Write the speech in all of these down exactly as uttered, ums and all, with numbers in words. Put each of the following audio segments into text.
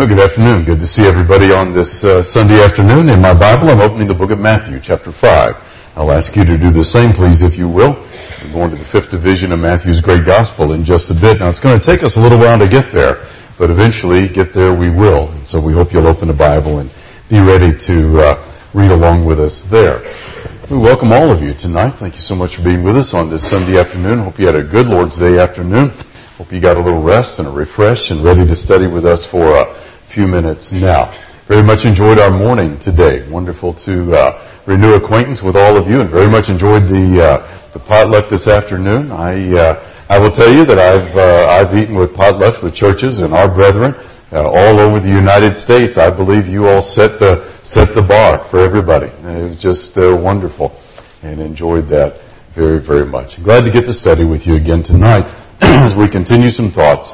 Well, good afternoon. Good to see everybody on this uh, Sunday afternoon. In my Bible, I'm opening the book of Matthew, chapter five. I'll ask you to do the same, please, if you will. We're going to the fifth division of Matthew's great gospel in just a bit. Now, it's going to take us a little while to get there, but eventually get there we will. And so we hope you'll open the Bible and be ready to uh, read along with us there. We welcome all of you tonight. Thank you so much for being with us on this Sunday afternoon. Hope you had a good Lord's Day afternoon. Hope you got a little rest and a refresh and ready to study with us for a few minutes now. Very much enjoyed our morning today. Wonderful to uh, renew acquaintance with all of you, and very much enjoyed the uh, the potluck this afternoon. I uh, I will tell you that I've uh, I've eaten with potlucks with churches and our brethren uh, all over the United States. I believe you all set the set the bar for everybody. It was just uh, wonderful, and enjoyed that very very much. Glad to get to study with you again tonight as we continue some thoughts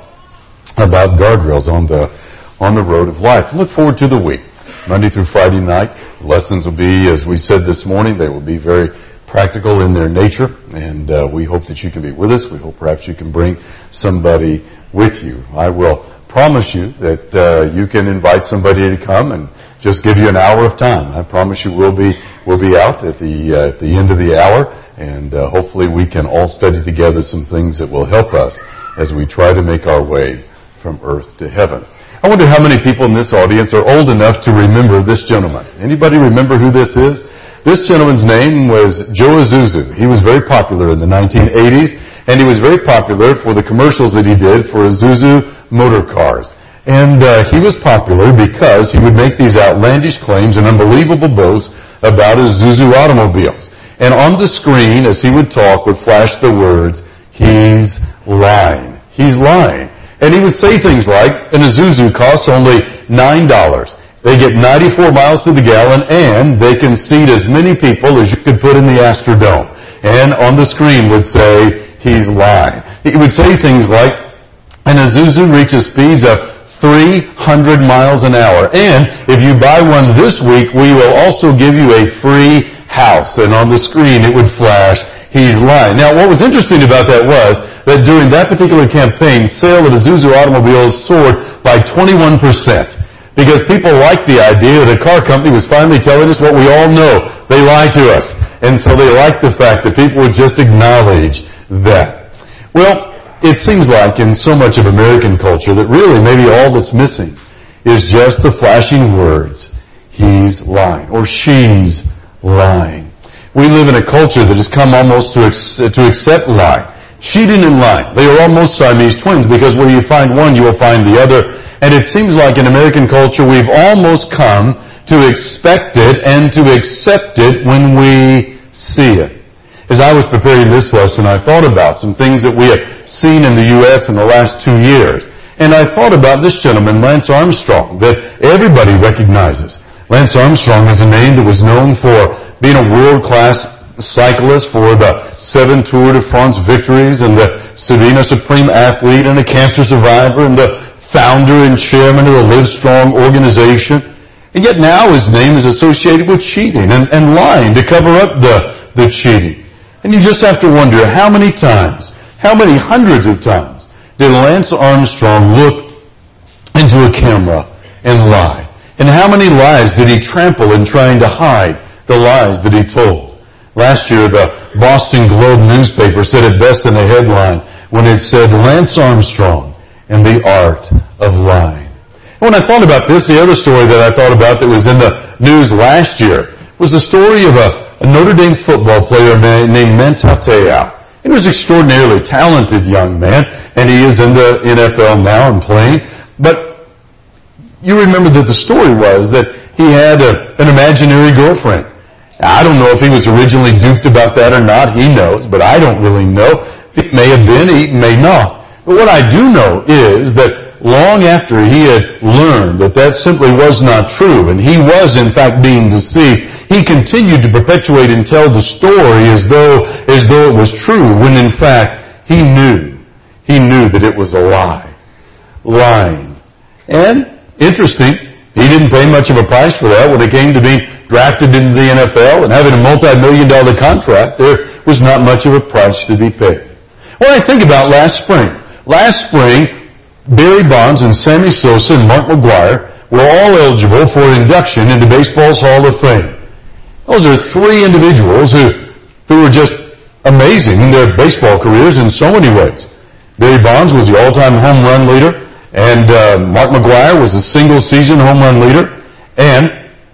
about guardrails on the on the road of life. Look forward to the week. Monday through Friday night, lessons will be, as we said this morning, they will be very practical in their nature, and uh, we hope that you can be with us. We hope perhaps you can bring somebody with you. I will promise you that uh, you can invite somebody to come and just give you an hour of time. I promise you we'll be we'll be out at the uh, at the end of the hour, and uh, hopefully we can all study together some things that will help us as we try to make our way from earth to heaven. I wonder how many people in this audience are old enough to remember this gentleman. Anybody remember who this is? This gentleman's name was Joe Isuzu. He was very popular in the nineteen eighties, and he was very popular for the commercials that he did for Isuzu motor cars. And uh, he was popular because he would make these outlandish claims and unbelievable boasts about Isuzu automobiles. And on the screen, as he would talk, would flash the words, "He's lying. He's lying." And he would say things like, an Isuzu costs only nine dollars. They get ninety-four miles to the gallon, and they can seat as many people as you could put in the Astrodome. And on the screen would say, he's lying. He would say things like, an Isuzu reaches speeds of three hundred miles an hour. And if you buy one this week, we will also give you a free house. And on the screen it would flash, he's lying. Now, what was interesting about that was that during that particular campaign, sale of Isuzu automobiles soared by twenty-one percent. Because people liked the idea that a car company was finally telling us what we all know. They lie to us. And so they liked the fact that people would just acknowledge that. Well, it seems like in so much of American culture that really maybe all that's missing is just the flashing words, he's lying, or she's lying. We live in a culture that has come almost to ex- to accept lying. Cheating and lying. They are almost Siamese twins, because where you find one, you will find the other. And it seems like in American culture, we've almost come to expect it and to accept it when we see it. As I was preparing this lesson, I thought about some things that we have seen in the U S in the last two years. And I thought about this gentleman, Lance Armstrong, that everybody recognizes. Lance Armstrong is a name that was known for being a world-class cyclist, for the seven Tour de France victories, and the Sabina Supreme athlete, and a cancer survivor, and the founder and chairman of the Livestrong organization. And yet now his name is associated with cheating and, and lying to cover up the, the cheating. And you just have to wonder how many times, how many hundreds of times did Lance Armstrong look into a camera and lie? And how many lies did he trample in trying to hide the lies that he told? Last year, the Boston Globe newspaper said it best in a headline when it said, Lance Armstrong and the art of lying. And when I thought about this, the other story that I thought about that was in the news last year was the story of a, a Notre Dame football player named Manti Te'o. He was an extraordinarily talented young man, and he is in the N F L now and playing. But you remember that the story was that he had a, an imaginary girlfriend. I don't know if he was originally duped about that or not. He knows, but I don't really know. It may have been, it may not. But what I do know is that long after he had learned that that simply was not true, and he was in fact being deceived, he continued to perpetuate and tell the story as though, as though it was true, when in fact he knew, he knew that it was a lie. Lying. And, interesting, he didn't pay much of a price for that. When it came to being drafted into the N F L and having a multi-million dollar contract, there was not much of a price to be paid. When I think about last spring, last spring, Barry Bonds and Sammy Sosa and Mark McGwire were all eligible for induction into baseball's Hall of Fame. Those are three individuals who, who were just amazing in their baseball careers in so many ways. Barry Bonds was the all-time home run leader, and uh, Mark McGwire was the single-season home run leader, and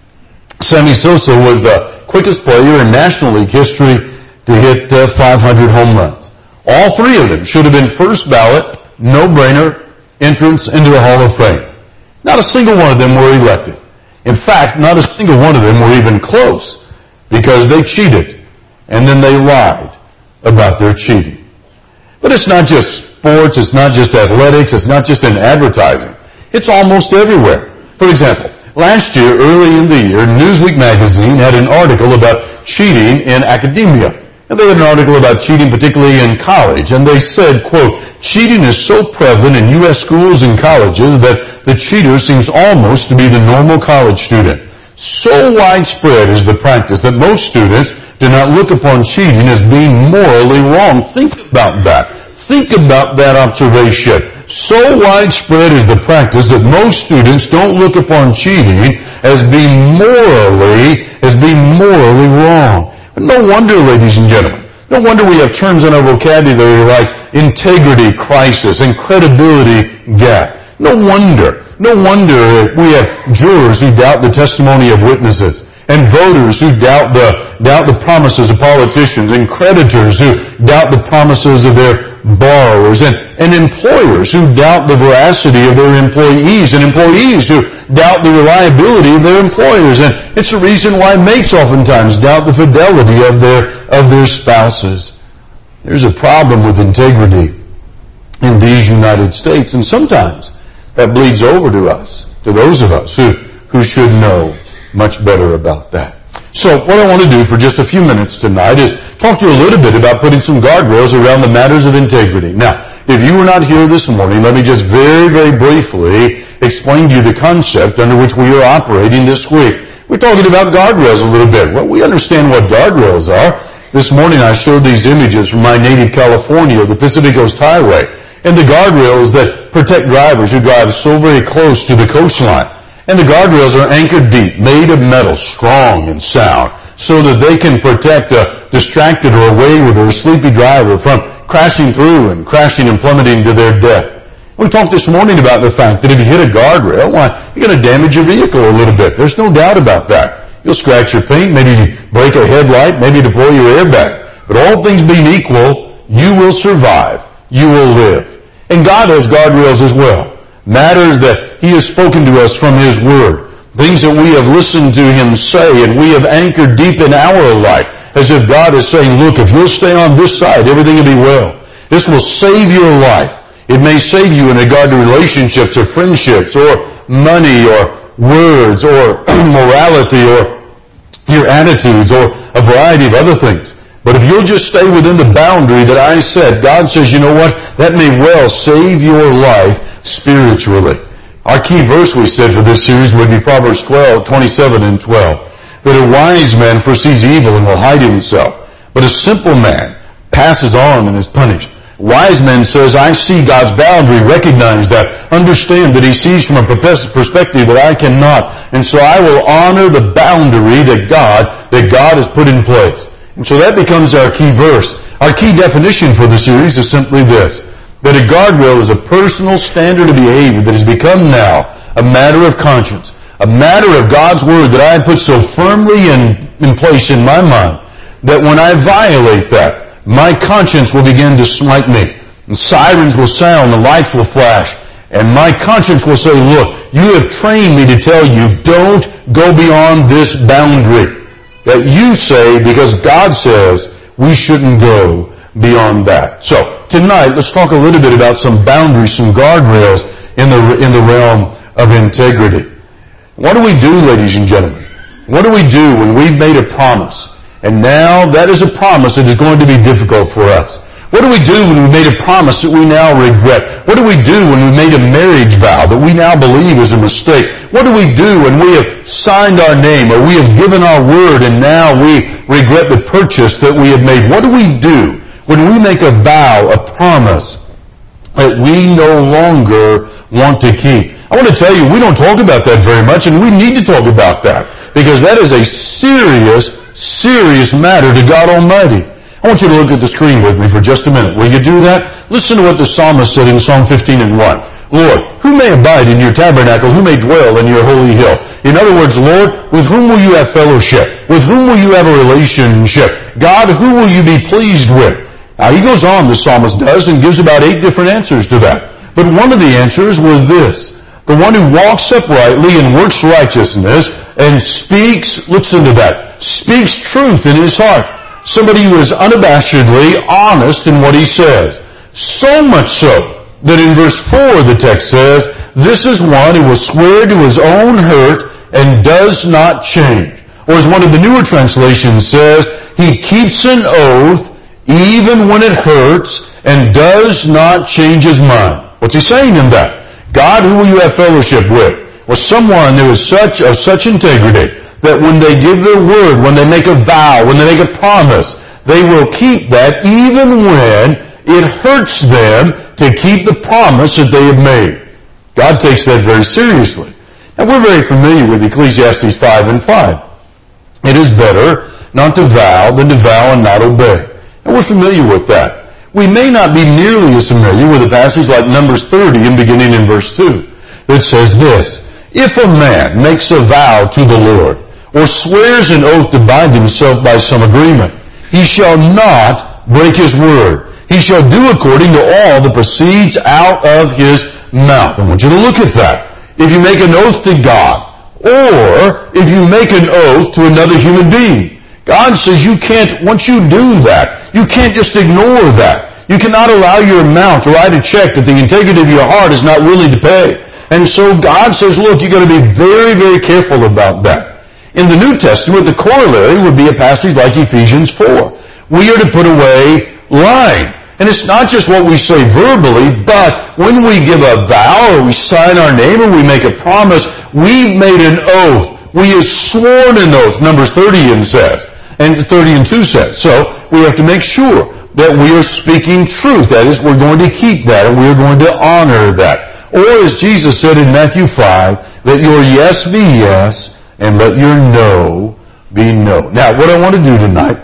Sammy Sosa was the quickest player in National League history to hit uh, five hundred home runs. All three of them should have been first ballot, no-brainer entrance into the Hall of Fame. Not a single one of them were elected. In fact, not a single one of them were even close because they cheated and then they lied about their cheating. But it's not just sports, it's not just athletics, it's not just in advertising. It's almost everywhere. For example, last year, early in the year, Newsweek magazine had an article about cheating in academia. And they had an article about cheating, particularly in college. And they said, quote, cheating is so prevalent in U S schools and colleges that the cheater seems almost to be the normal college student. So widespread is the practice that most students do not look upon cheating as being morally wrong. Think about that. Think about that observation. So widespread is the practice that most students don't look upon cheating as being morally, as being morally wrong. No wonder, ladies and gentlemen, no wonder we have terms in our vocabulary like integrity crisis and credibility gap. No wonder, no wonder we have jurors who doubt the testimony of witnesses, and voters who doubt the, doubt the promises of politicians, and creditors who doubt the promises of their borrowers, and, and employers who doubt the veracity of their employees, and employees who doubt the reliability of their employers. And it's the reason why mates oftentimes doubt the fidelity of their, of their spouses. There's a problem with integrity in these United States, and sometimes that bleeds over to us, to those of us who, who should know much better about that. So what I want to do for just a few minutes tonight is talk to you a little bit about putting some guardrails around the matters of integrity. Now, if you were not here this morning, let me just very, very briefly explain to you the concept under which we are operating this week. We're talking about guardrails a little bit. Well, we understand what guardrails are. This morning I showed these images from my native California, the Pacific Coast Highway, and the guardrails that protect drivers who drive so very close to the coastline. And the guardrails are anchored deep, made of metal, strong and sound, so that they can protect a distracted or a wayward or a sleepy driver from crashing through and crashing and plummeting to their death. We talked this morning about the fact that if you hit a guardrail, why, you're going to damage your vehicle a little bit. There's no doubt about that. You'll scratch your paint, maybe break a headlight, maybe deploy your airbag. But all things being equal, you will survive. You will live. And God has guardrails as well. Matters that He has spoken to us from His Word. Things that we have listened to Him say and we have anchored deep in our life. As if God is saying, look, if you'll stay on this side, everything will be well. This will save your life. It may save you in regard to relationships or friendships or money or words or morality or your attitudes or a variety of other things. But if you'll just stay within the boundary that I said, God says, you know what? That may well save your life spiritually. Our key verse we said for this series would be Proverbs twelve, twenty-seven and twelve. That a wise man foresees evil and will hide himself, but a simple man passes on and is punished. Wise man says, I see God's boundary, recognize that, understand that He sees from a perspective that I cannot, and so I will honor the boundary that God, that God has put in place. And so that becomes our key verse. Our key definition for the series is simply this, that a guardrail is a personal standard of behavior that has become now a matter of conscience, a matter of God's Word that I have put so firmly in, in place in my mind that when I violate that, my conscience will begin to smite me. And sirens will sound, the lights will flash, and my conscience will say, look, you have trained me to tell you, don't go beyond this boundary. That you say, because God says, we shouldn't go beyond that. So, tonight, let's talk a little bit about some boundaries, some guardrails in the, in the realm of integrity. What do we do, ladies and gentlemen? What do we do when we've made a promise, and now that is a promise that is going to be difficult for us? What do we do when we made a promise that we now regret? What do we do when we made a marriage vow that we now believe is a mistake? What do we do when we have signed our name or we have given our word and now we regret the purchase that we have made? What do we do when we make a vow, a promise, that we no longer want to keep. I want to tell you, we don't talk about that very much, and we need to talk about that, because that is a serious, serious matter to God Almighty. I want you to look at the screen with me for just a minute. Will you do that? Listen to what the psalmist said in Psalm fifteen and one. Lord, who may abide in your tabernacle? Who may dwell in your holy hill? In other words, Lord, with whom will you have fellowship? With whom will you have a relationship? God, who will you be pleased with? Now, he goes on, the psalmist does, and gives about eight different answers to that. But one of the answers was this. The one who walks uprightly and works righteousness and speaks, listen to that, speaks truth in his heart. Somebody who is unabashedly honest in what he says. So much so that in verse four the text says, this is one who will swear to his own hurt and does not change. Or as one of the newer translations says, he keeps an oath even when it hurts and does not change his mind. What's he saying in that? God, who will you have fellowship with? Well, someone who is such, of such integrity that when they give their word, when they make a vow, when they make a promise, they will keep that even when it hurts them to keep the promise that they have made. God takes that very seriously. Now, we're very familiar with Ecclesiastes five and five. It is better not to vow than to vow and not obey. And we're familiar with that. We may not be nearly as familiar with a passage like Numbers thirty and beginning in verse two that says this, if a man makes a vow to the Lord or swears an oath to bind himself by some agreement, he shall not break his word. He shall do according to all that proceeds out of his mouth. I want you to look at that. If you make an oath to God, or if you make an oath to another human being, God says you can't, once you do that, you can't just ignore that. You cannot allow your mouth to write a check that the integrity of your heart is not willing to pay. And so God says, look, you've got to be very, very careful about that. In the New Testament, the corollary would be a passage like Ephesians four. We are to put away lying. And it's not just what we say verbally, but when we give a vow or we sign our name or we make a promise, we've made an oath. We have sworn an oath, Numbers thirty says, and thirty and two says. So we have to make sure that we are speaking truth. That is, we're going to keep that and we're going to honor that. Or as Jesus said in Matthew five, let your yes be yes and let your no be no. Now, what I want to do tonight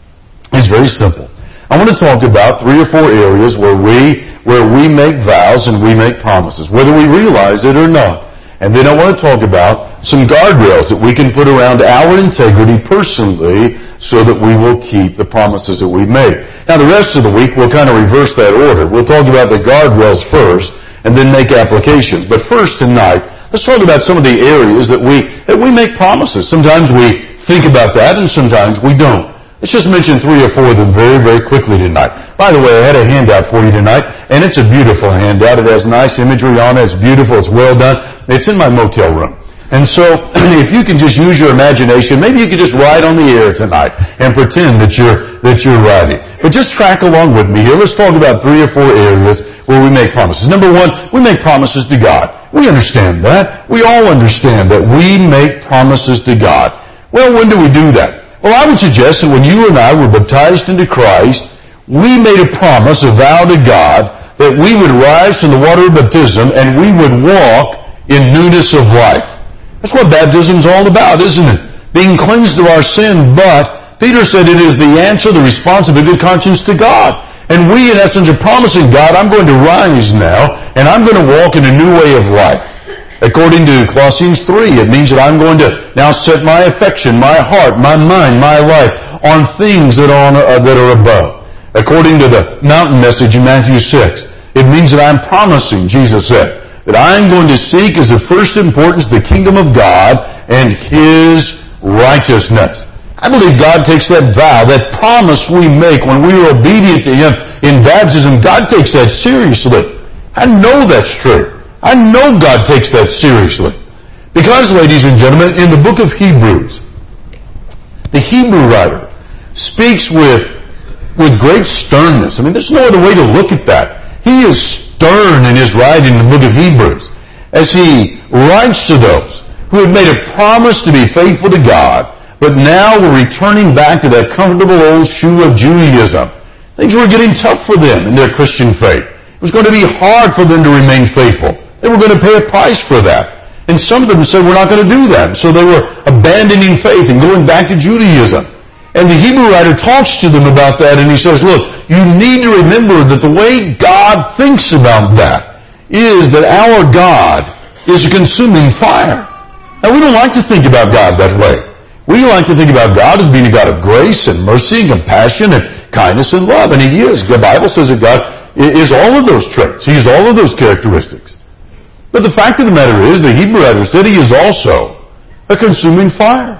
is very simple. I want to talk about three or four areas where we where we make vows and we make promises, whether we realize it or not. And then I want to talk about some guardrails that we can put around our integrity personally so that we will keep the promises that we make. Now, the rest of the week, we'll kind of reverse that order. We'll talk about the guardrails first and then make applications. But first tonight, let's talk about some of the areas that we that we make promises. Sometimes we think about that and sometimes we don't. Let's just mention three or four of them very, very quickly tonight. By the way, I had a handout for you tonight, and it's a beautiful handout. It has nice imagery on it. It's beautiful. It's well done. It's in my motel room. And so, if you can just use your imagination, maybe you could just ride on the air tonight and pretend that you're that you're riding. But just track along with me here. Let's talk about three or four areas where we make promises. Number one, we make promises to God. We understand that. We all understand that we make promises to God. Well, when do we do that? Well, I would suggest that when you and I were baptized into Christ, we made a promise, a vow to God, that we would rise from the water of baptism and we would walk in newness of life. That's what baptism is all about, isn't it? Being cleansed of our sin, but Peter said it is the answer, the response of a good conscience to God. And we, in essence, are promising God, I'm going to rise now, and I'm going to walk in a new way of life. According to Colossians three, it means that I'm going to now set my affection, my heart, my mind, my life on things that are, on, uh, that are above. According to the mountain message in Matthew six, it means that I'm promising, Jesus said, that I'm going to seek as of first importance the kingdom of God and His righteousness. I believe God takes that vow, that promise we make when we are obedient to Him in baptism, God takes that seriously. I know that's true. I know God takes that seriously. Because, ladies and gentlemen, in the book of Hebrews, the Hebrew writer speaks with, with great sternness. I mean, there's no other way to look at that. He is stern in his writing in the book of Hebrews as he writes to those who had made a promise to be faithful to God, but now were returning back to that comfortable old shoe of Judaism. Things were getting tough for them in their Christian faith. It was going to be hard for them to remain faithful. They were going to pay a price for that. And some of them said, we're not going to do that. So they were abandoning faith and going back to Judaism. And the Hebrew writer talks to them about that, and he says, look, you need to remember that the way God thinks about that is that our God is a consuming fire. Now, we don't like to think about God that way. We like to think about God as being a God of grace and mercy and compassion and kindness and love. And He is. The Bible says that God is all of those traits. He is all of those characteristics. But the fact of the matter is, the Hebrew writer said He is also a consuming fire.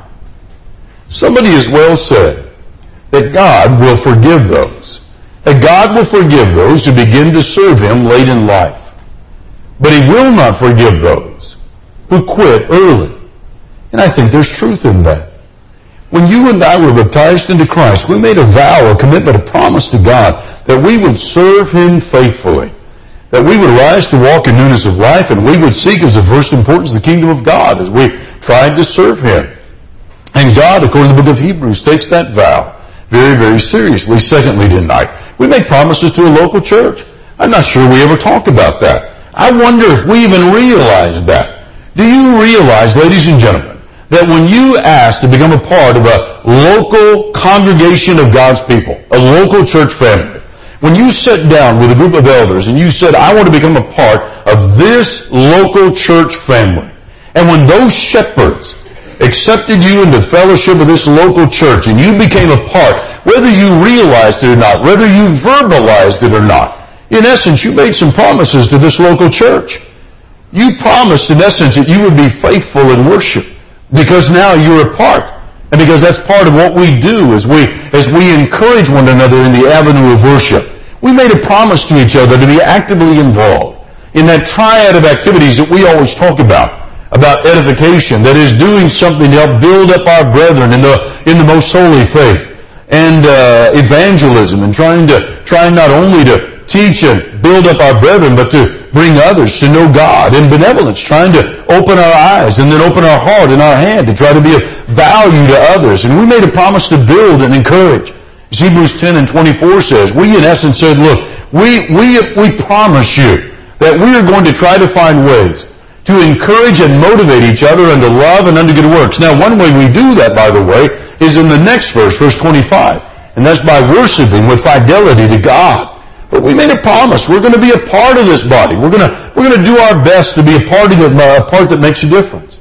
Somebody has well said that God will forgive those. That God will forgive those who begin to serve Him late in life. But He will not forgive those who quit early. And I think there's truth in that. When you and I were baptized into Christ, we made a vow, a commitment, a promise to God that we would serve Him faithfully. That we would rise to walk in newness of life, and we would seek as of first importance the kingdom of God as we tried to serve Him. And God, according to the book of Hebrews, takes that vow very, very seriously. Secondly tonight, we make promises to a local church. I'm not sure we ever talk about that. I wonder if we even realize that. Do you realize, ladies and gentlemen, that when you ask to become a part of a local congregation of God's people, a local church family, when you sat down with a group of elders and you said, I want to become a part of this local church family, and when those shepherds accepted you into fellowship of this local church and you became a part, whether you realized it or not, whether you verbalized it or not, in essence, you made some promises to this local church. You promised, in essence, that you would be faithful in worship because now you're a part. And because that's part of what we do as we, as we encourage one another in the avenue of worship. We made a promise to each other to be actively involved in that triad of activities that we always talk about. About edification, that is doing something to help build up our brethren in the in the most holy faith, and uh, evangelism, and trying to trying not only to teach and build up our brethren, but to bring others to know God, and benevolence, trying to open our eyes and then open our heart and our hand to try to be of value to others. And we made a promise to build and encourage. As Hebrews ten and twenty-four says, we in essence said, look, we we we promise you that we are going to try to find ways to encourage and motivate each other unto love and unto good works. Now, one way we do that, by the way, is in the next verse, verse twenty-five. And that's by worshiping with fidelity to God. But we made a promise. We're going to be a part of this body. We're going to, we're going to do our best to be a part, of the, a part that makes a difference.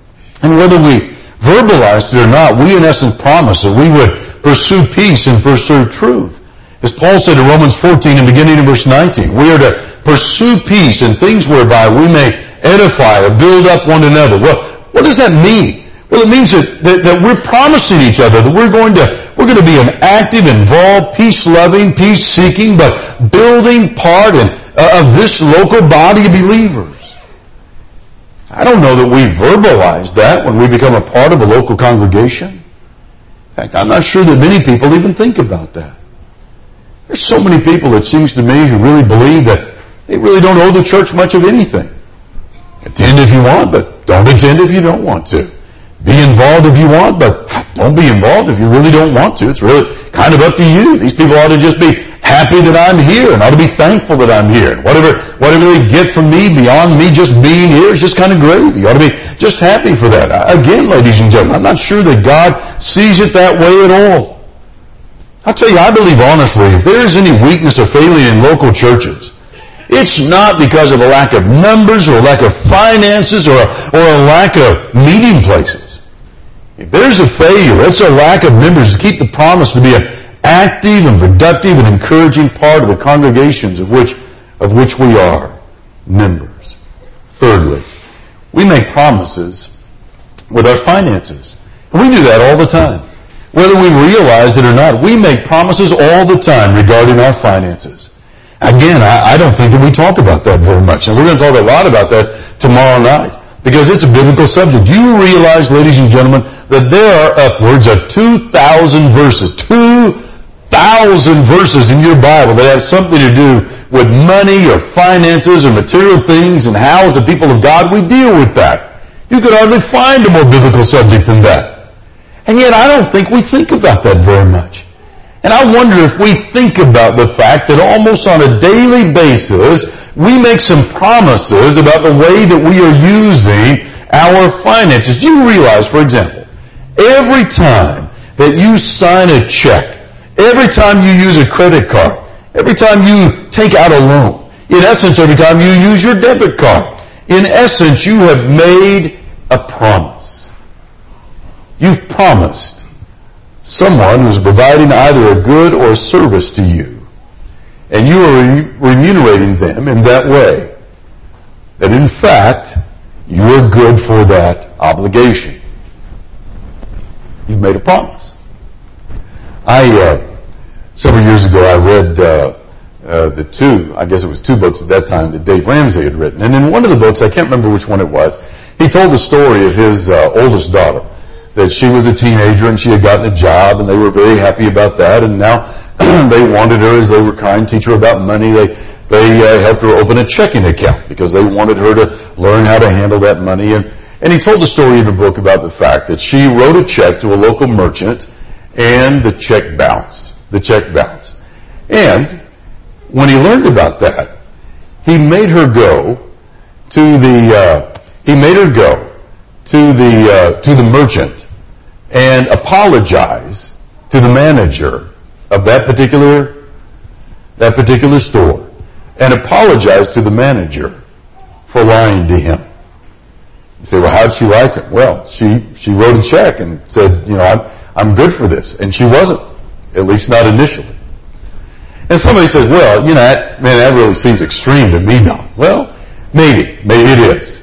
And whether we verbalized it or not, we in essence promised that we would pursue peace and pursue truth. As Paul said in Romans fourteen and beginning in verse nineteen, we are to pursue peace and things whereby we may edify or build up one another. Well, what does that mean? Well, it means that, that, that we're promising each other that we're going to we're going to be an active, involved, peace-loving, peace-seeking, but building part in, uh, of this local body of believers. I don't know that we verbalize that when we become a part of a local congregation. In fact, I'm not sure that many people even think about that. There's so many people, it seems to me, who really believe that they really don't owe the church much of anything. Attend if you want, but don't attend if you don't want to. Be involved if you want, but don't be involved if you really don't want to. It's really kind of up to you. These people ought to just be happy that I'm here and ought to be thankful that I'm here. Whatever, whatever they get from me beyond me just being here is just kind of gravy. You ought to be just happy for that. Again, ladies and gentlemen, I'm not sure that God sees it that way at all. I'll tell you, I believe honestly, if there is any weakness or failure in local churches, it's not because of a lack of numbers or a lack of finances or a, or a lack of meeting places. If there's a failure, it's a lack of members to keep the promise to be an active and productive and encouraging part of the congregations of which, of which we are members. Thirdly, we make promises with our finances. And we do that all the time. Whether we realize it or not, we make promises all the time regarding our finances. Again, I, I don't think that we talk about that very much. And we're going to talk a lot about that tomorrow night because it's a biblical subject. Do you realize, ladies and gentlemen, that there are upwards of two thousand verses, two thousand verses in your Bible that have something to do with money or finances or material things, and how as the people of God we deal with that? You could hardly find a more biblical subject than that. And yet I don't think we think about that very much. And I wonder if we think about the fact that almost on a daily basis, we make some promises about the way that we are using our finances. Do you realize, for example, every time that you sign a check, every time you use a credit card, every time you take out a loan, in essence, every time you use your debit card, in essence, you have made a promise. You've promised someone who's providing either a good or a service to you, and you are remunerating them in that way, that in fact, you are good for that obligation. You've made a promise. I, uh, several years ago, I read uh, uh, the two, I guess it was two books at that time that Dave Ramsey had written. And in one of the books, I can't remember which one it was, he told the story of his uh, oldest daughter, that she was a teenager and she had gotten a job and they were very happy about that, and now they wanted her, as they were kind, teach her about money. They they uh, helped her open a checking account because they wanted her to learn how to handle that money. And, and he told the story in the book about the fact that she wrote a check to a local merchant and the check bounced. The check bounced. And when he learned about that, he made her go to the uh, he made her go to the uh, to the merchant and apologize to the manager of that particular that particular store, and apologize to the manager for lying to him. You say, well, how did she lie to him? Well, she she wrote a check and said, you know, I'm I'm good for this, and she wasn't, at least not initially. And somebody says, well, you know, that, man, that really seems extreme to me, Don. Well, maybe, maybe it is.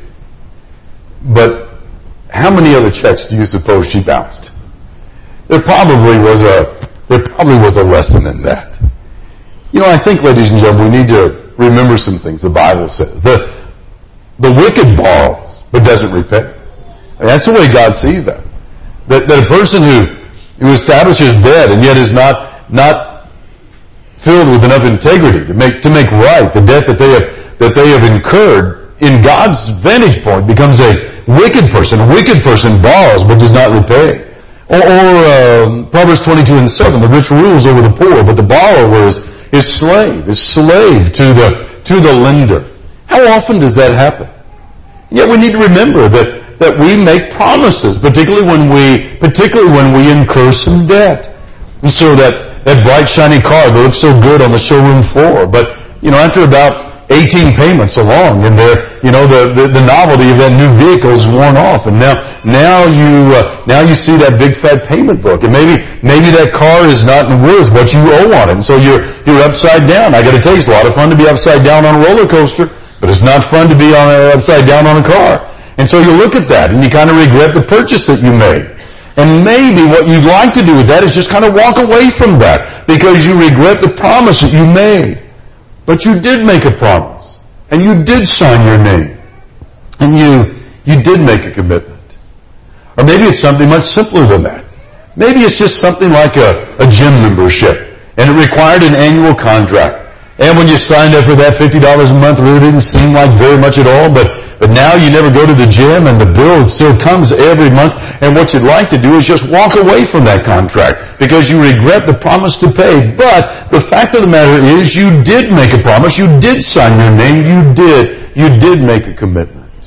But how many other checks do you suppose she bounced? There probably was a there probably was a lesson in that. You know, I think, ladies and gentlemen, we need to remember some things the Bible says. The the wicked borrows but doesn't repay. And that's the way God sees that. That, that a person who who establishes debt and yet is not not filled with enough integrity to make to make right the debt that they have that they have incurred, in God's vantage point, becomes a wicked person. A wicked person borrows but does not repay. Or, or uh, Proverbs twenty-two and seven, the rich rules over the poor, but the borrower is, is slave, is slave to the to the lender. How often does that happen? Yet we need to remember that, that we make promises, particularly when we particularly when we incur some debt. And so that, that bright shiny car that looks so good on the showroom floor, but you know, after about eighteen payments along, and there, you know, the, the, the novelty of that new vehicle is worn off, and now now you uh, now you see that big fat payment book, and maybe maybe that car is not worth what you owe on it, and so you're you're upside down. I got to tell you, it's a lot of fun to be upside down on a roller coaster, but it's not fun to be on a, upside down on a car. And so you look at that, and you kind of regret the purchase that you made. And maybe what you'd like to do with that is just kind of walk away from that because you regret the promise that you made. But you did make a promise, and you did sign your name, and you you did make a commitment. Or maybe it's something much simpler than that. Maybe it's just something like a, a gym membership, and it required an annual contract. And when you signed up for that fifty dollars a month, it really didn't seem like very much at all, but But now you never go to the gym, and the bill still comes every month, and what you'd like to do is just walk away from that contract because you regret the promise to pay. But the fact of the matter is you did make a promise, you did sign your name, you did, you did make a commitment.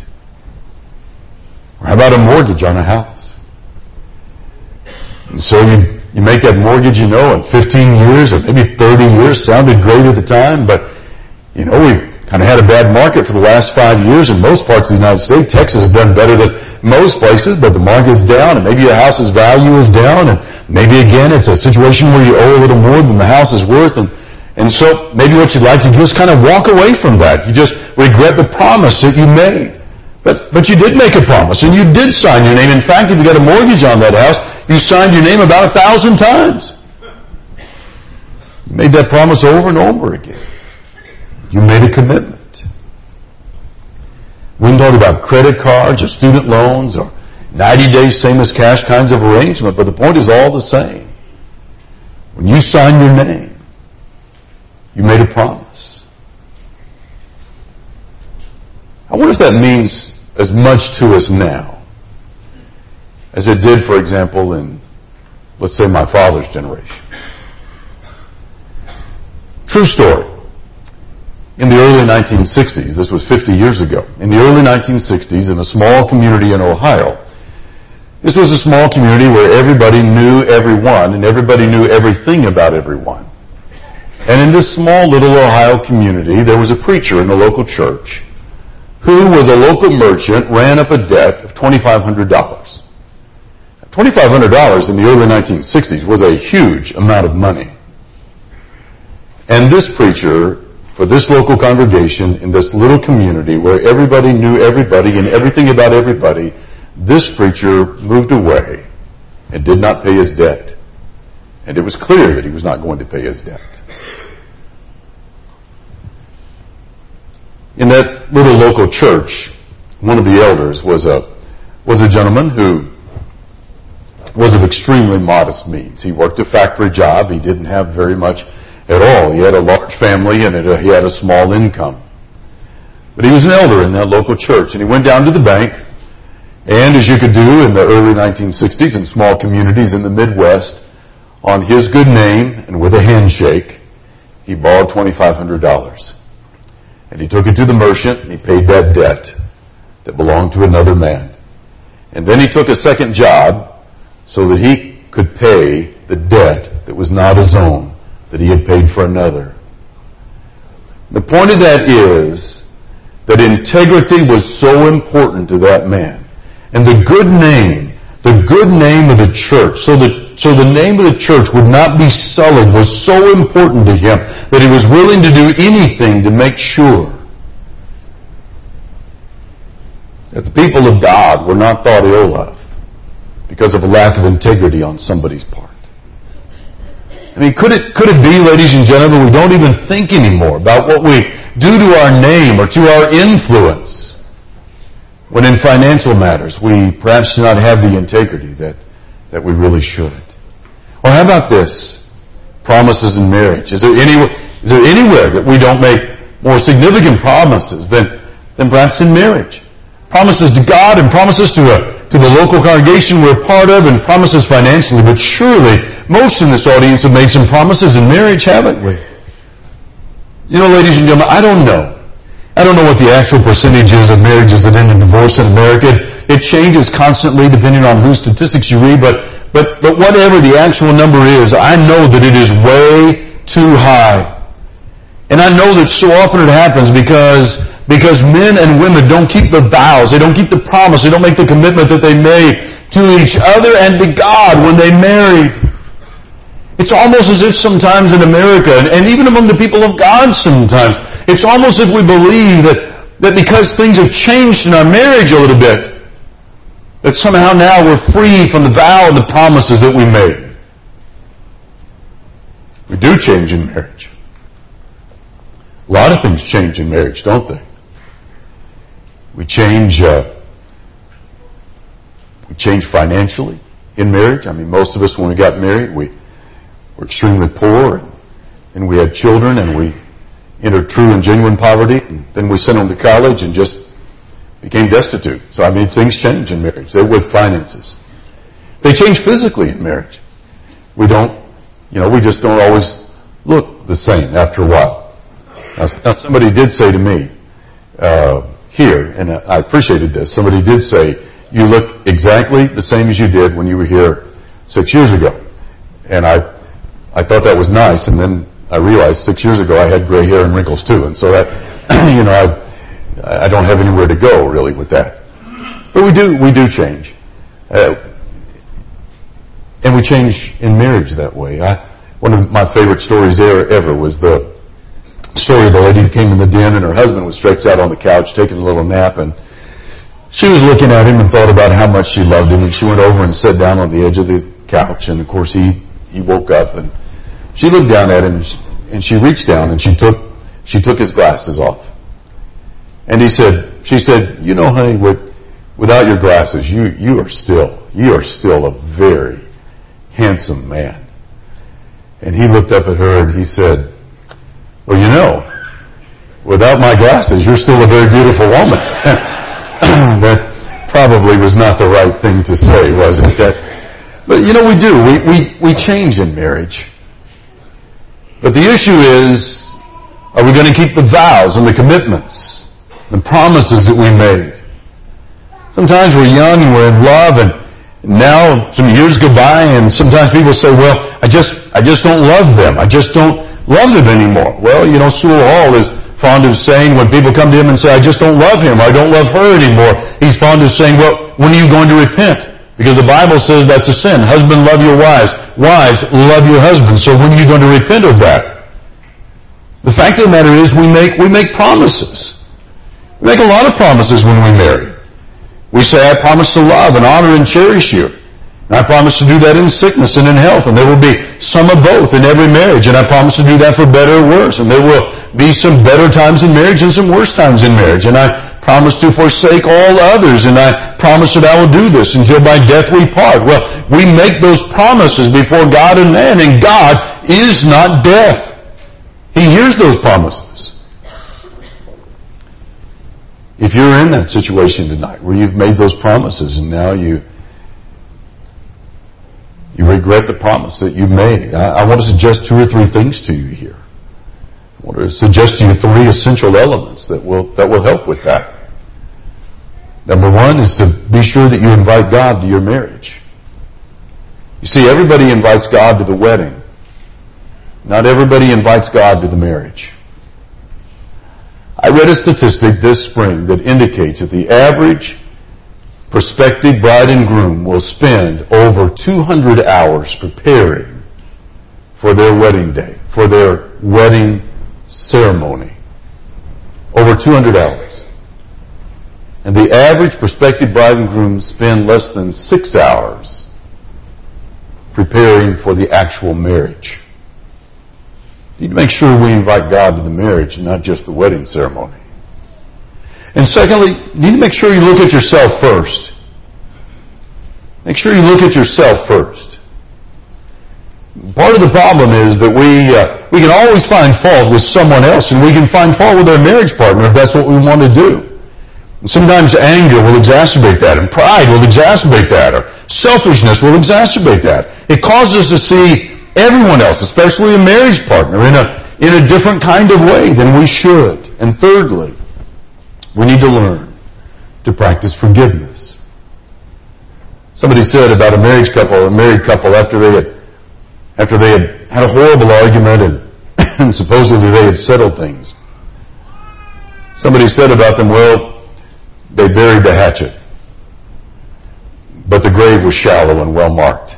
Or how about a mortgage on a house? And so you, you make that mortgage, you know, in fifteen years or maybe thirty years, sounded great at the time, but, you know, we've kind of had a bad market for the last five years in most parts of the United States. Texas has done better than most places, but the market's down, and maybe your house's value is down, and maybe again it's a situation where you owe a little more than the house is worth, and, and so maybe what you'd like to do is kind of walk away from that. You just regret the promise that you made. But, but you did make a promise, and you did sign your name. In fact, if you got a mortgage on that house, you signed your name about a thousand times. You made that promise over and over again. You made a commitment. We can talk about credit cards or student loans or ninety days same as cash kinds of arrangement, but the point is all the same. When you sign your name, you made a promise. I wonder if that means as much to us now as it did, for example, in, let's say, my father's generation. True story. In the early nineteen sixties, this was fifty years ago, in the early nineteen sixties, in a small community in Ohio, this was a small community where everybody knew everyone and everybody knew everything about everyone. And in this small little Ohio community, there was a preacher in the local church who, with a local merchant, ran up a debt of twenty-five hundred dollars. twenty-five hundred dollars in the early nineteen sixties was a huge amount of money. And this preacher, for this local congregation, in this little community where everybody knew everybody and everything about everybody, this preacher moved away and did not pay his debt. And it was clear that he was not going to pay his debt. In that little local church, one of the elders was a was a gentleman who was of extremely modest means. He worked a factory job. He didn't have very much at all. He had a large family and he had a small income. But he was an elder in that local church, and he went down to the bank, and as you could do in the early nineteen sixties in small communities in the Midwest, on his good name and with a handshake, he borrowed twenty-five hundred dollars. And he took it to the merchant, and he paid that debt that belonged to another man. And then he took a second job so that he could pay the debt that was not his own, that he had paid for another. The point of that is that integrity was so important to that man. And the good name, the good name of the church, so that so the name of the church would not be sullied, was so important to him that he was willing to do anything to make sure that the people of God were not thought ill of because of a lack of integrity on somebody's part. I mean, could it, could it be, ladies and gentlemen, we don't even think anymore about what we do to our name or to our influence, when in financial matters we perhaps do not have the integrity that, that we really should? Or how about this? Promises in marriage. Is there any, is there anywhere that we don't make more significant promises than, than perhaps in marriage? Promises to God and promises to, a, to the local congregation we're part of, and promises financially, but surely most in this audience have made some promises in marriage, haven't we? You know, ladies and gentlemen, I don't know. I don't know what the actual percentage is of marriages that end in divorce in America. It changes constantly depending on whose statistics you read, but, but, but whatever the actual number is, I know that it is way too high. And I know that so often it happens because, because men and women don't keep the vows, they don't keep the promise, they don't make the commitment that they made to each other and to God when they married. It's almost as if sometimes in America, and even among the people of God sometimes, it's almost as if we believe that, that because things have changed in our marriage a little bit, that somehow now we're free from the vow and the promises that we made. We do change in marriage. A lot of things change in marriage, don't they? We change, uh, we change financially in marriage. I mean, most of us, when we got married, we were extremely poor, and, and we had children, and we entered true and genuine poverty, and then we sent them to college and just became destitute. So, I mean, things change in marriage. They're with finances. They change physically in marriage. We don't, you know, we just don't always look the same after a while. Now, now somebody did say to me uh, here, and I appreciated this, somebody did say, you look exactly the same as you did when you were here six years ago. And I, I thought that was nice, and then I realized six years ago I had gray hair and wrinkles too, and so that, you know, I, I don't have anywhere to go really with that. But we do, we do change. Uh, and we change in marriage that way. I, one of my favorite stories there ever was the story of the lady who came in the den and her husband was stretched out on the couch taking a little nap, and she was looking at him and thought about how much she loved him, and she went over and sat down on the edge of the couch, and of course he, he woke up, and she looked down at him, and she reached down and she took, she took his glasses off. And he said, she said, you know, honey, with, without your glasses, you, you are still, you are still a very handsome man. And he looked up at her and he said, well, you know, without my glasses, you're still a very beautiful woman. That probably was not the right thing to say, was it? That, but you know, we do. We, we, we change in marriage. But the issue is, Are we going to keep the vows and the commitments, the promises that we made? Sometimes we're young and we're in love, and now some years go by, and sometimes people say, well, I just, I just don't love them. I just don't love them anymore. Well, you know, Sewell Hall is fond of saying when people come to him and say, I just don't love him, I don't love her anymore, he's fond of saying, well, when are you going to repent? Because the Bible says that's a sin. Husband, love your wives. Wives, love your husband. So when are you going to repent of that? The fact of the matter is we make, we make promises. We make a lot of promises when we marry. We say, I promise to love and honor and cherish you. And I promise to do that in sickness and in health. And there will be some of both in every marriage. And I promise to do that for better or worse. And there will be some better times in marriage and some worse times in marriage. And I promise to forsake all others. And I promise that I will do this until by death we part. Well, we make those promises before God and man. And God is not deaf. He hears those promises. If you're in that situation tonight where you've made those promises and now you you regret the promise that you made, I, I want to suggest two or three things to you here. I want to suggest to you three essential elements that will that will help with that. Number one is to be sure that you invite God to your marriage. You see, everybody invites God to the wedding. Not everybody invites God to the marriage. I read a statistic this spring that indicates that the average prospective bride and groom will spend over two hundred hours preparing for their wedding day, for their wedding ceremony. Over two hundred hours. And the average prospective bride and groom spend less than six hours preparing for the actual marriage. You need to make sure we invite God to the marriage, not just the wedding ceremony. And secondly, you need to make sure you look at yourself first. Make sure you look at yourself first. Part of the problem is that we uh, we can always find fault with someone else, and we can find fault with our marriage partner if that's what we want to do. And sometimes anger will exacerbate that, and pride will exacerbate that, or selfishness will exacerbate that. It causes us to see everyone else, especially a marriage partner, in a, in a different kind of way than we should. And thirdly, we need to learn to practice forgiveness. Somebody said about a marriage couple, a married couple, after they had, after they had had a horrible argument and, and supposedly they had settled things. Somebody said about them, well, they buried the hatchet, but the grave was shallow and well marked.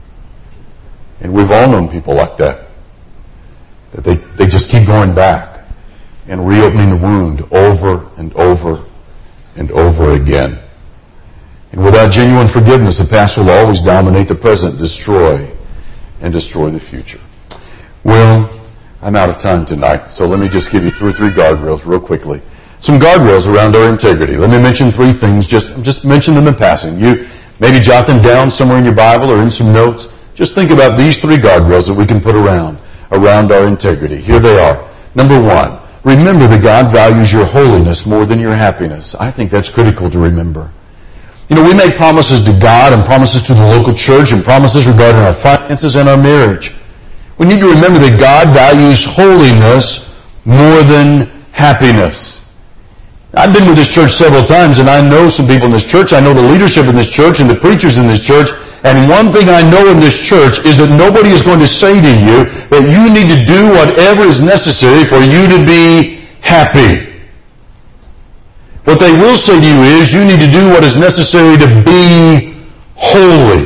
And we've all known people like that. That they, they just keep going back and reopening the wound over and over and over again. And without genuine forgiveness, the past will always dominate the present, destroy, and destroy the future. Well, I'm out of time tonight, so let me just give you two or three guardrails real quickly. Some guardrails around our integrity. Let me mention three things. Just, just mention them in passing. You maybe jot them down somewhere in your Bible or in some notes. Just think about these three guardrails that we can put around, around our integrity. Here they are. Number one, remember that God values your holiness more than your happiness. I think that's critical to remember. You know, we make promises to God and promises to the local church and promises regarding our finances and our marriage. We need to remember that God values holiness more than happiness. I've been with this church several times, and I know some people in this church. I know the leadership in this church and the preachers in this church. And one thing I know in this church is that nobody is going to say to you that you need to do whatever is necessary for you to be happy. What they will say to you is you need to do what is necessary to be holy.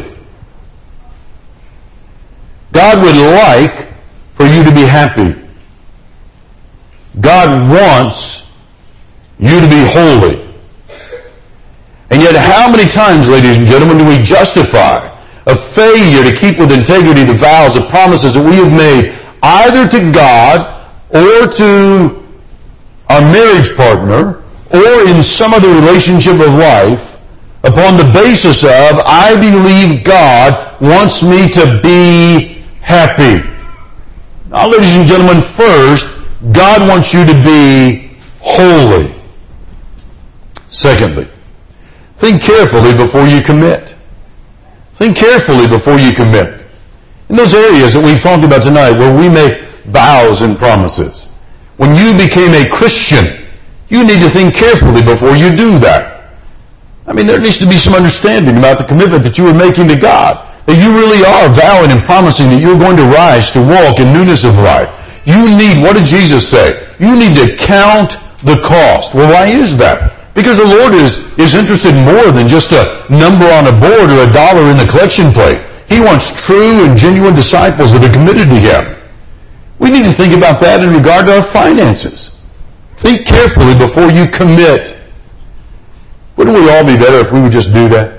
God would like for you to be happy. God wants you to be holy. And yet how many times, ladies and gentlemen, do we justify a failure to keep with integrity the vows, the promises that we have made either to God or to our marriage partner or in some other relationship of life upon the basis of, I believe God wants me to be happy. Now, ladies and gentlemen, first, God wants you to be holy. Secondly, think carefully before you commit. Think carefully before you commit. In those areas that we've talked about tonight where we make vows and promises, When you became a Christian, you need to think carefully before you do that. I mean, there needs to be some understanding about the commitment that you are making to God. That you really are vowing and promising that you're going to rise to walk in newness of life. You need, what did Jesus say? You need to count the cost. Well, why is that? Because the Lord is, is interested in more than just a number on a board or a dollar in the collection plate. He wants true and genuine disciples that are committed to Him. We need to think about that in regard to our finances. Think carefully before you commit. Wouldn't we all be better if we would just do that?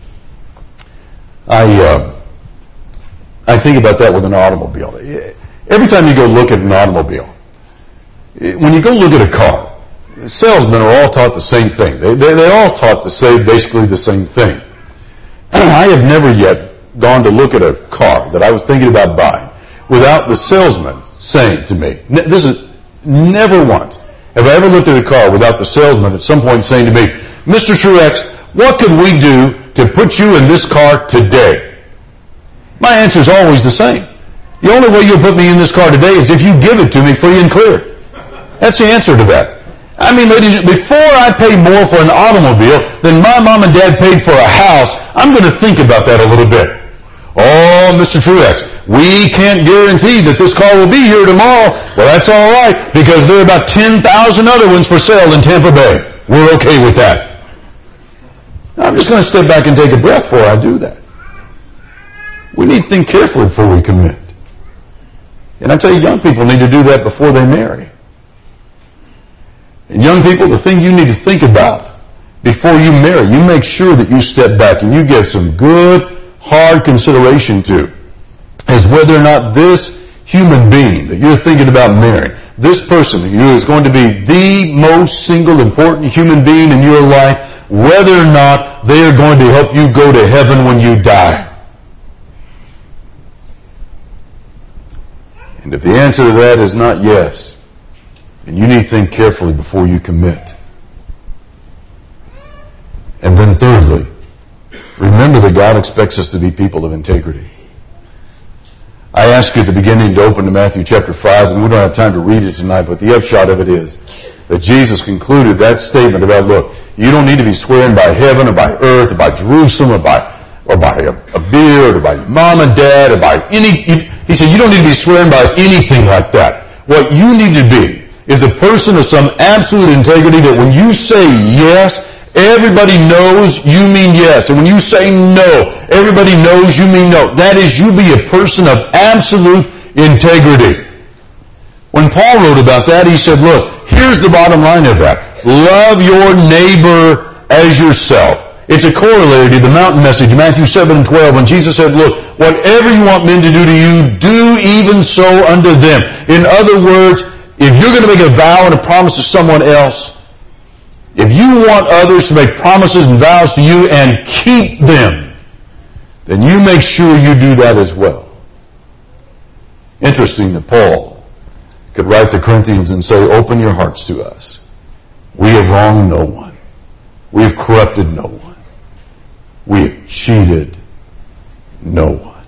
I uh, I think about that with an automobile. Every time you go look at an automobile, when you go look at a car, the salesmen are all taught the same thing. They, they, they're all taught to say basically the same thing. I have never yet gone to look at a car that I was thinking about buying without the salesman saying to me, this is never once have I ever looked at a car without the salesman at some point saying to me, Mister Truex, what could we do to put you in this car today? My answer is always the same. The only way you'll put me in this car today is if you give it to me free and clear. That's the answer to that. I mean, ladies, before I pay more for an automobile than my mom and dad paid for a house, I'm going to think about that a little bit. Oh, Mister Truex, we can't guarantee that this car will be here tomorrow. Well, that's all right, because there are about ten thousand other ones for sale in Tampa Bay. We're okay with that. I'm just going to step back and take a breath before I do that. We need to think carefully before we commit. And I tell you, young people need to do that before they marry. And young people, the thing you need to think about before you marry, you make sure that you step back and you give some good, hard consideration to, is whether or not this human being that you're thinking about marrying, this person who is going to be the most single important human being in your life, whether or not they are going to help you go to heaven when you die. And if the answer to that is not yes, then you need to think carefully before you commit. And then thirdly, remember that God expects us to be people of integrity. I asked you at the beginning to open to Matthew chapter five, and we don't have time to read it tonight, but the upshot of it is that Jesus concluded that statement about, look, you don't need to be swearing by heaven or by earth or by Jerusalem or by or by a, a beard or by your mom and dad or by any... He said, you don't need to be swearing by anything like that. What you need to be is a person of some absolute integrity that when you say yes, everybody knows you mean yes. And when you say no, everybody knows you mean no. That is, you be a person of absolute integrity. When Paul wrote about that, he said, look, here's the bottom line of that. Love your neighbor as yourself. It's a corollary to the mountain message, Matthew seven and twelve, when Jesus said, look, whatever you want men to do to you, do even so unto them. In other words, if you're going to make a vow and a promise to someone else, if you want others to make promises and vows to you and keep them, then you make sure you do that as well. Interesting that Paul could write to Corinthians and say, open your hearts to us. We have wronged no one. We have corrupted no one. We have cheated no one.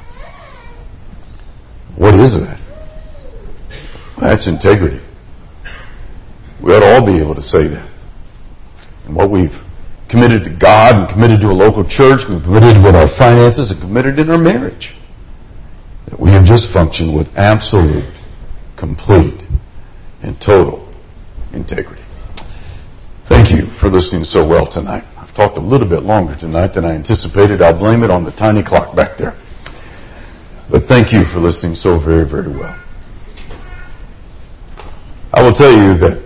What is that? That's integrity. We ought to all be able to say that. And what we've committed to God and committed to a local church, we've committed with our finances and committed in our marriage, that we have just functioned with absolute, complete, and total integrity. Thank you for listening so well tonight. I've talked a little bit longer tonight than I anticipated. I'll blame it on the tiny clock back there. But thank you for listening so very, very well. I will tell you that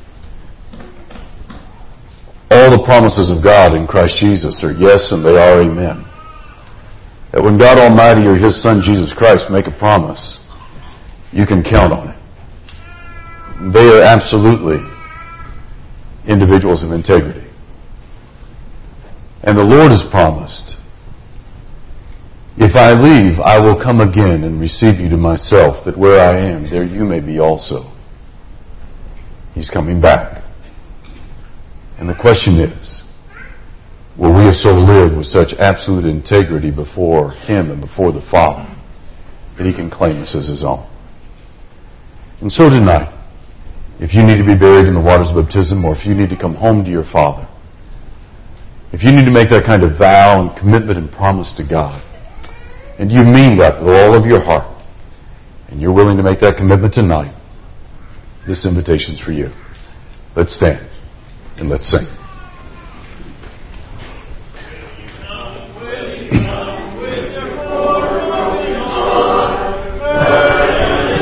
all the promises of God in Christ Jesus are yes and they are amen. That when God Almighty or His Son Jesus Christ make a promise, you can count on it. They are absolutely individuals of integrity. And the Lord has promised, if I leave, I will come again and receive you to myself, that where I am, there you may be also. He's coming back. And the question is, will we have so lived with such absolute integrity before Him and before the Father that He can claim us as His own? And so tonight, if you need to be buried in the waters of baptism, or if you need to come home to your Father, if you need to make that kind of vow and commitment and promise to God, and you mean that with all of your heart, and you're willing to make that commitment tonight, this invitation's for you. Let's stand and let's sing.